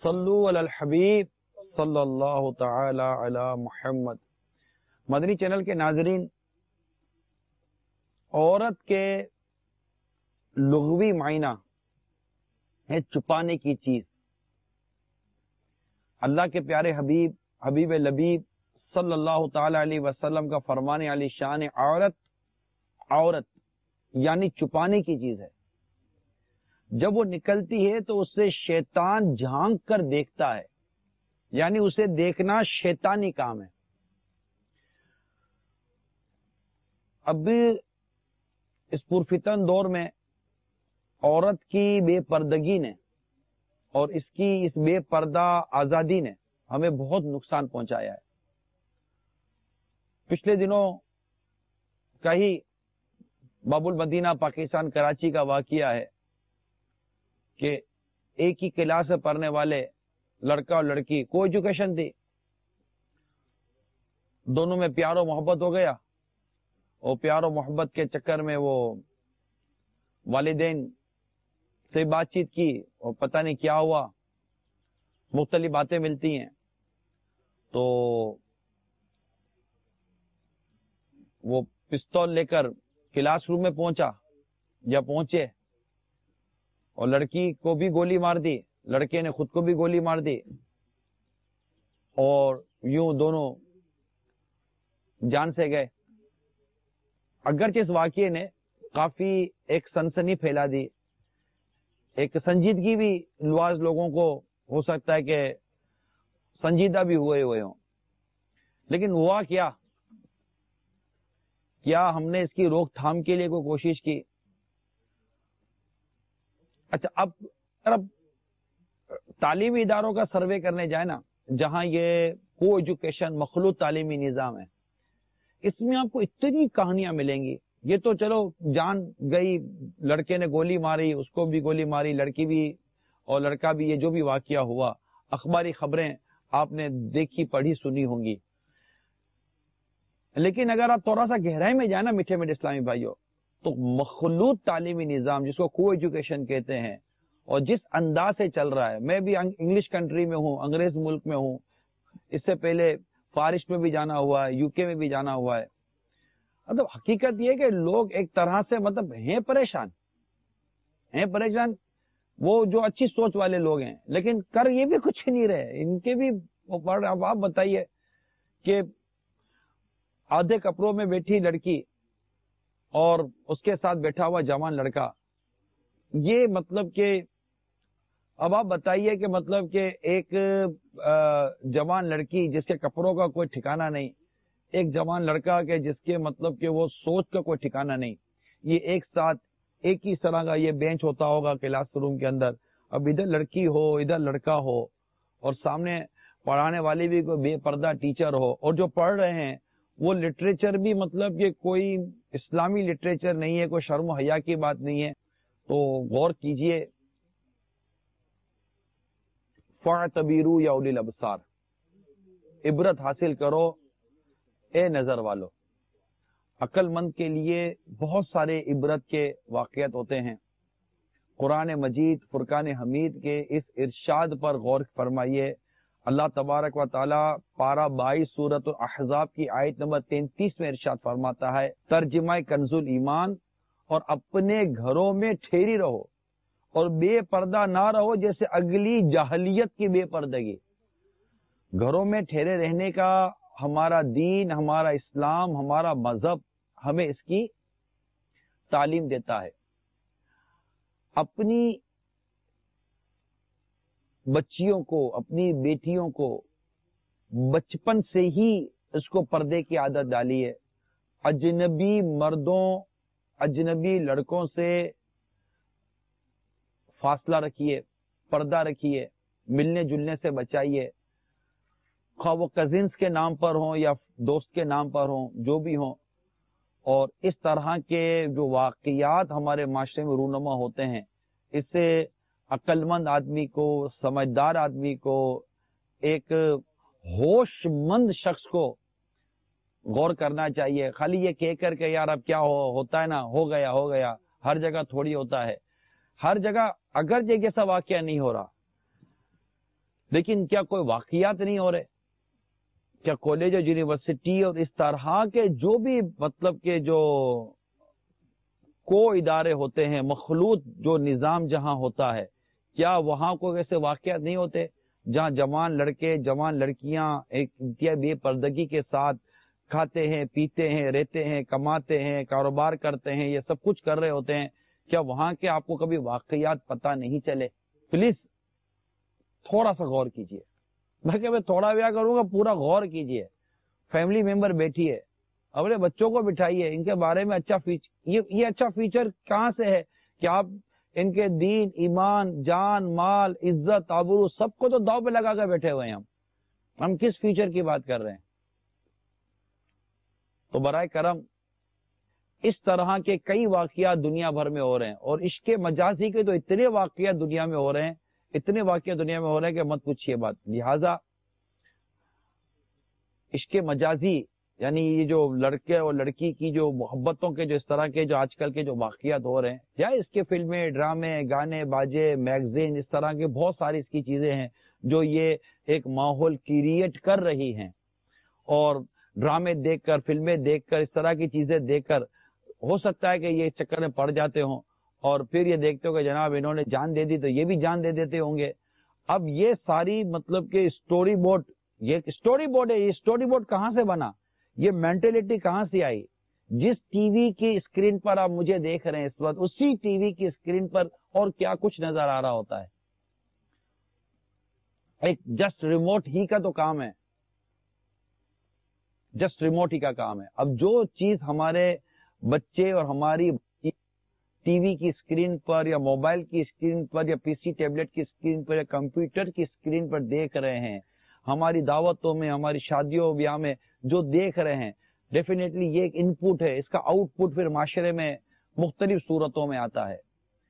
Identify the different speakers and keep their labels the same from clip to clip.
Speaker 1: صلو علی الحبیب صلی اللہ تعالی علی محمد۔ مدنی چینل کے ناظرین، عورت کے لغوی معنی ہے چھپانے کی چیز۔ اللہ کے پیارے حبیب حبیب لبیب صلی اللہ تعالی علیہ وسلم کا فرمان علی شان، عورت یعنی چھپانے کی چیز ہے۔ جب وہ نکلتی ہے تو اسے شیطان جھانک کر دیکھتا ہے، یعنی اسے دیکھنا شیطانی کام ہے۔ اب اس پرفتن دور میں عورت کی بے پردگی نے اور اس بے پردہ آزادی نے ہمیں بہت نقصان پہنچایا ہے۔ پچھلے دنوں کا ہی باب المدینہ پاکستان کراچی کا واقعہ ہے کہ ایک ہی کلاس میں پڑھنے والے لڑکا اور لڑکی کو ایجوکیشن تھی، دونوں میں پیار و محبت ہو گیا، اور پیار و محبت کے چکر میں وہ والدین سے بات چیت کی اور پتہ نہیں کیا ہوا، مختلف باتیں ملتی ہیں تو وہ پستول لے کر کلاس روم میں پہنچے اور لڑکی کو بھی گولی مار دی، لڑکے نے خود کو بھی گولی مار دی، اور یوں دونوں جان سے گئے۔ اگرچہ اس واقعے نے کافی ایک سنسنی پھیلا دی، ایک سنجیدگی بھی لواز لوگوں کو ہو سکتا ہے کہ سنجیدہ بھی ہوئے ہوں، لیکن ہوا کیا ہم نے اس کی روک تھام کے لیے کوئی کوشش کی؟ اچھا، اب تعلیمی اداروں کا سروے کرنے جائے نا، جہاں یہ کو ایجوکیشن مخلوط تعلیمی نظام ہے، اس میں آپ کو اتنی کہانیاں ملیں گی۔ یہ تو چلو جان گئی، لڑکے نے گولی ماری، اس کو بھی گولی ماری، لڑکی بھی اور لڑکا بھی، یہ جو بھی واقعہ ہوا، اخباری خبریں آپ نے دیکھی پڑھی سنی ہوں گی۔ لیکن اگر آپ تھوڑا سا گہرائی میں جائیں نا میٹھے میٹھے اسلامی بھائیوں، تو مخلوط تعلیمی نظام جس کو کو ایجوکیشن کہتے ہیں، اور جس انداز سے چل رہا ہے، میں بھی انگلش کنٹری میں ہوں، انگریز ملک میں ہوں، اس سے پہلے فارس میں بھی جانا ہوا ہے، یو کے میں بھی جانا ہوا ہے۔ مطلب حقیقت یہ کہ لوگ ایک طرح سے مطلب ہیں پریشان، وہ جو اچھی سوچ والے لوگ ہیں، لیکن کر یہ بھی کچھ نہیں رہے۔ ان کے بھی اب آپ بتائیے کہ آدھے کپڑوں میں بیٹھی لڑکی اور اس کے ساتھ بیٹھا ہوا جوان لڑکا، یہ مطلب کہ اب آپ بتائیے کہ مطلب کہ ایک جوان لڑکی جس کے کپڑوں کا کوئی ٹھکانہ نہیں، ایک جوان لڑکا کے جس کے مطلب کہ وہ سوچ کا کوئی ٹھکانہ نہیں، یہ ایک ساتھ ایک ہی طرح کا یہ بینچ ہوتا ہوگا کلاس روم کے اندر۔ اب ادھر لڑکی ہو ادھر لڑکا ہو، اور سامنے پڑھانے والی بھی کوئی بے پردہ ٹیچر ہو، اور جو پڑھ رہے ہیں وہ لٹریچر بھی مطلب کہ کوئی اسلامی لٹریچر نہیں ہے، کوئی شرم و حیا کی بات نہیں ہے۔ تو غور کیجئے، فَاعْتَبِرُوا يَا أُولِي الْأَبْصَارِ، عبرت حاصل کرو اے نظر والو۔ عقل مند کے لیے بہت سارے عبرت کے واقعات ہوتے ہیں۔ قرآن مجید فرقان حمید کے اس ارشاد پر غور فرمائیے۔ اللہ تبارک و تعالی پارہ 22 سورۃ الاحزاب کی آیت نمبر 33 میں ارشاد فرماتا ہے، ترجمہ کنز ایمان، اور اپنے گھروں میں ٹھہری رہو اور بے پردہ نہ رہو جیسے اگلی جاہلیت کی بے پردگی۔ گھروں میں ٹھہرے رہنے کا ہمارا دین، ہمارا اسلام، ہمارا مذہب ہمیں اس کی تعلیم دیتا ہے۔ اپنی بچیوں کو، اپنی بیٹیوں کو بچپن سے ہی اس کو پردے کی عادت ڈالی ہے۔ اجنبی مردوں، اجنبی لڑکوں سے فاصلہ رکھیے، پردہ رکھیے، ملنے جلنے سے بچائیے، خواہ وہ کزنس کے نام پر ہوں یا دوست کے نام پر ہوں، جو بھی ہوں۔ اور اس طرح کے جو واقعات ہمارے معاشرے میں رونما ہوتے ہیں، اس سے عقل مند آدمی کو، سمجھدار آدمی کو، ایک ہوش مند شخص کو غور کرنا چاہیے۔ خالی یہ کہہ کر کے یار اب کیا ہوتا ہے نا، ہو گیا، ہر جگہ تھوڑی ہوتا ہے۔ ہر جگہ اگر یہ جیسا واقعہ نہیں ہو رہا، لیکن کیا کوئی واقعات نہیں ہو رہے؟ کیا کالج اور یونیورسٹی اور اس طرح کے جو بھی مطلب کہ جو کو ادارے ہوتے ہیں، مخلوط جو نظام جہاں ہوتا ہے، کیا وہاں کوئی ایسے واقعات نہیں ہوتے جہاں جوان لڑکے جوان لڑکیاں ایک انتہائی بے پردگی کے ساتھ کھاتے ہیں، پیتے ہیں، رہتے ہیں، کماتے ہیں، کاروبار کرتے ہیں، یہ سب کچھ کر رہے ہوتے ہیں؟ کیا وہاں کے آپ کو کبھی واقعات پتہ نہیں چلے؟ پلیز تھوڑا سا غور کیجئے. میں تھوڑا بیا کروں گا، پورا غور کیجئے. فیملی ممبر بیٹھی ہے، اپنے بچوں کو بٹھائیے، ان کے بارے میں اچھا فیچر، یہ اچھا فیچر کہاں سے ہے کہ آپ ان کے دین، ایمان، جان، مال، عزت، آبرو سب کو تو داؤ پہ لگا کر بیٹھے ہوئے ہیں. ہم کس فیچر کی بات کر رہے ہیں؟ تو برائے کرم اس طرح کے کئی واقعات دنیا بھر میں ہو رہے ہیں، اور عشق مجازی کے تو اتنے واقعات دنیا میں ہو رہے ہیں، اتنے واقعات دنیا میں ہو رہے ہیں کہ مت پوچھیے بات. لہذا عشق مجازی یعنی یہ جو لڑکے اور لڑکی کی جو محبتوں کے جو اس طرح کے جو آج کل کے جو واقعات ہو رہے ہیں، یا اس کے فلمیں، ڈرامے، گانے باجے، میگزین، اس طرح کے بہت ساری اس کی چیزیں ہیں جو یہ ایک ماحول کریٹ کر رہی ہیں. اور ڈرامے دیکھ کر، فلمیں دیکھ کر، اس طرح کی چیزیں دیکھ کر ہو سکتا ہے کہ یہ چکر میں پڑ جاتے ہوں، اور پھر یہ دیکھتے ہو کہ جناب انہوں نے جان دے دی تو یہ بھی جان دے دیتے ہوں گے. اب یہ ساری مطلب کہ اسٹوری بورڈ، یہ اسٹوری بورڈ ہے. یہ اسٹوری بورڈ کہاں سے بنا؟ یہ مینٹلٹی کہاں سے آئی؟ جس ٹی وی کی اسکرین پر آپ مجھے دیکھ رہے ہیں اس وقت، اسی ٹی وی کی اسکرین پر اور کیا کچھ نظر آ رہا ہوتا ہے. ایک جسٹ ریموٹ ہی کا تو کام ہے، جسٹ ریموٹ ہی کا کام ہے. اب جو چیز ہمارے بچے اور ہماری ٹی وی کی اسکرین پر یا موبائل کی اسکرین پر یا پی سی ٹیبلٹ کی اسکرین پر یا کمپیوٹر کی اسکرین پر دیکھ رہے ہیں، ہماری دعوتوں میں، ہماری شادیوں بیاہ میں جو دیکھ رہے ہیں، ڈیفینیٹلی یہ ایک ان پٹ ہے. اس کا آؤٹ پٹ پھر معاشرے میں مختلف صورتوں میں آتا ہے.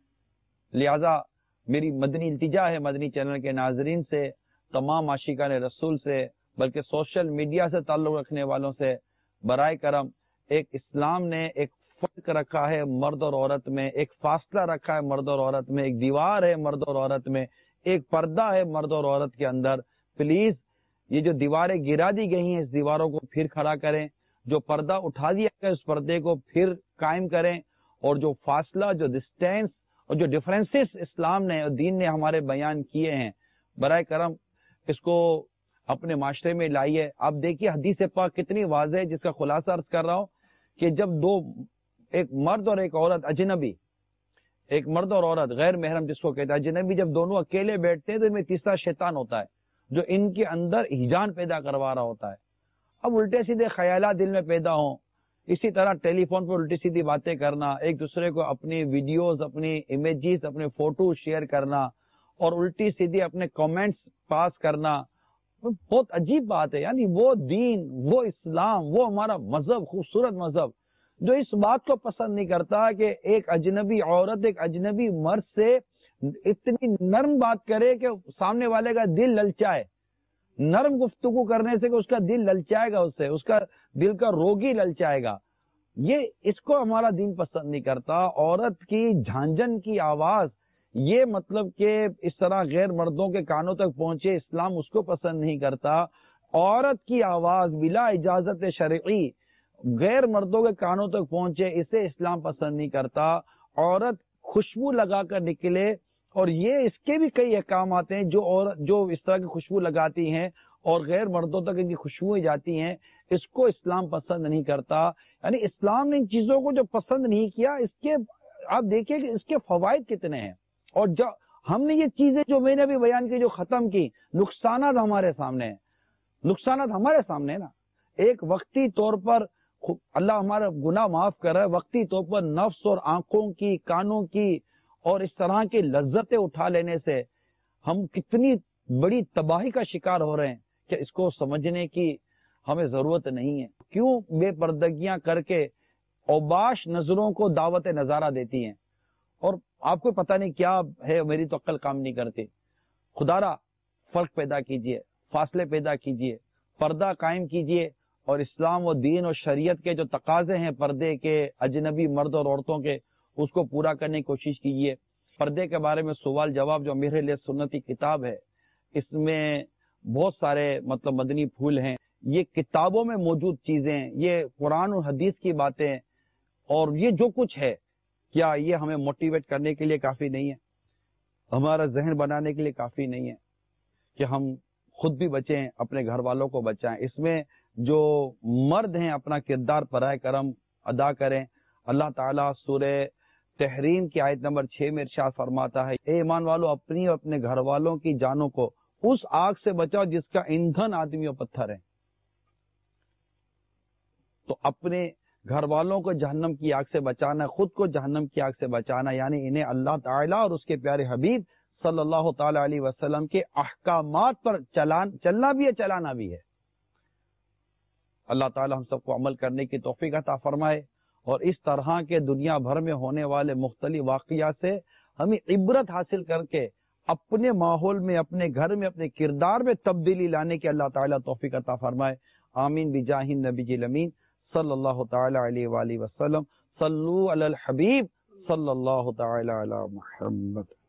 Speaker 1: لہذا میری مدنی التجا ہے مدنی چینل کے ناظرین سے، تمام عاشقان رسول سے، بلکہ سوشل میڈیا سے تعلق رکھنے والوں سے، برائے کرم ایک اسلام نے ایک فرق رکھا ہے مرد اور عورت میں، ایک فاصلہ رکھا ہے مرد اور عورت میں، ایک دیوار ہے مرد اور عورت میں، ایک پردہ ہے مرد اور عورت کے اندر. پلیز یہ جو دیواریں گرا دی گئی ہیں، اس دیواروں کو پھر کھڑا کریں. جو پردہ اٹھا دیا گیا اس پردے کو پھر قائم کریں. اور جو فاصلہ، جو ڈسٹینس اور جو ڈفرینسز اسلام نے اور دین نے ہمارے بیان کیے ہیں، برائے کرم اس کو اپنے معاشرے میں لائیے. آپ دیکھیے حدیث پاک کتنی واضح ہے، جس کا خلاصہ عرض کر رہا ہوں کہ جب ایک مرد اور ایک عورت اجنبی، ایک مرد اور عورت غیر محرم جس کو کہتا ہے اجنبی، جب دونوں اکیلے بیٹھتے ہیں تو ان میں تیسرا شیطان ہوتا ہے جو ان کے اندر ہیجان پیدا کروا رہا ہوتا ہے. اب الٹے سیدھے خیالات دل میں پیدا ہوں، اسی طرح ٹیلی فون پر الٹی سیدھی باتیں کرنا، ایک دوسرے کو اپنی ویڈیوز، اپنی امیجز، اپنے فوٹو شیئر کرنا، اور الٹی سیدھی اپنے کامنٹس پاس کرنا، بہت عجیب بات ہے. یعنی وہ دین، وہ اسلام، وہ ہمارا مذہب، خوبصورت مذہب، جو اس بات کو پسند نہیں کرتا کہ ایک اجنبی عورت ایک اجنبی مرد سے اتنی نرم بات کرے کہ سامنے والے کا دل للچائے. نرم گفتگو کرنے سے کہ اس کا دل للچائے گا، اس کا دل کا روگی للچائے گا. یہ اس کو ہمارا دین پسند نہیں کرتا. عورت کی جھانجھن کی آواز، یہ مطلب کہ اس طرح غیر مردوں کے کانوں تک پہنچے، اسلام اس کو پسند نہیں کرتا. عورت کی آواز بلا اجازت شرعی غیر مردوں کے کانوں تک پہنچے، اسے اسلام پسند نہیں کرتا. عورت خوشبو لگا کر نکلے، اور یہ اس کے بھی کئی احکام آتے ہیں جو اس طرح کی خوشبو لگاتی ہیں اور غیر مردوں تک ان کی خوشبوئیں جاتی ہیں، اس کو اسلام پسند نہیں کرتا. یعنی اسلام نے ان چیزوں کو جو پسند نہیں کیا، اس کے آپ دیکھیں کہ اس کے فوائد کتنے ہیں. اور جو ہم نے یہ چیزیں جو میں نے بھی بیان کی، جو ختم کی، نقصانات ہمارے سامنے ہیں. نقصانات ہمارے سامنے ہیں نا. ایک وقتی طور پر اللہ ہمارا گناہ معاف کر رہا ہے، وقتی طور پر نفس اور آنکھوں کی، کانوں کی اور اس طرح کی لذتیں اٹھا لینے سے ہم کتنی بڑی تباہی کا شکار ہو رہے ہیں کہ اس کو سمجھنے کی ہمیں ضرورت نہیں ہے. کیوں بے پردگیاں کر کے اوباش نظروں کو دعوت نظارہ دیتی ہیں، اور آپ کو پتہ نہیں کیا ہے، میری تو عقل کام نہیں کرتی. خدارا فرق پیدا کیجئے، فاصلے پیدا کیجئے، پردہ قائم کیجئے، اور اسلام و دین اور شریعت کے جو تقاضے ہیں پردے کے، اجنبی مرد اور عورتوں کے، اس کو پورا کرنے کی کوشش کیجئے. پردے کے بارے میں سوال جواب جو امیر علیہ سنت کی کتاب ہے، اس میں بہت سارے مطلب مدنی پھول ہیں، یہ کتابوں میں موجود چیزیں، یہ قرآن و حدیث کی باتیں، اور یہ جو کچھ ہے، کیا یہ ہمیں موٹیویٹ کرنے کے لیے کافی نہیں ہے؟ ہمارا ذہن بنانے کے لیے کافی نہیں ہے کہ ہم خود بھی بچیں، اپنے گھر والوں کو بچائیں؟ اس میں جو مرد ہیں اپنا کردار برائے کرم ادا کریں۔ اللہ تعالیٰ سورہ تحریم کی آیت نمبر 6 میں ارشاد فرماتا ہے، اے ایمان والو، اپنی اور اپنے گھر والوں کی جانوں کو اس آگ سے بچاؤ جس کا ایندھن آدمی اور پتھر ہے۔ تو اپنے گھر والوں کو جہنم کی آگ سے بچانا، خود کو جہنم کی آگ سے بچانا، یعنی انہیں اللہ تعالیٰ اور اس کے پیارے حبیب صلی اللہ تعالی علیہ وسلم کے احکامات پر چلنا بھی ہے، چلانا بھی ہے۔ اللہ تعالیٰ ہم سب کو عمل کرنے کی توفیق عطا فرمائے، اور اس طرح کے دنیا بھر میں ہونے والے مختلف واقعات سے ہمیں عبرت حاصل کر کے اپنے ماحول میں، اپنے گھر میں، اپنے کردار میں تبدیلی لانے کی اللہ تعالیٰ توفیق عطا فرمائے۔ آمین بجاہ النبی الامین صلی اللہ تعالی علیہ وآلہ وسلم۔ صلو علی الحبیب صلی اللہ تعالی علی محمد۔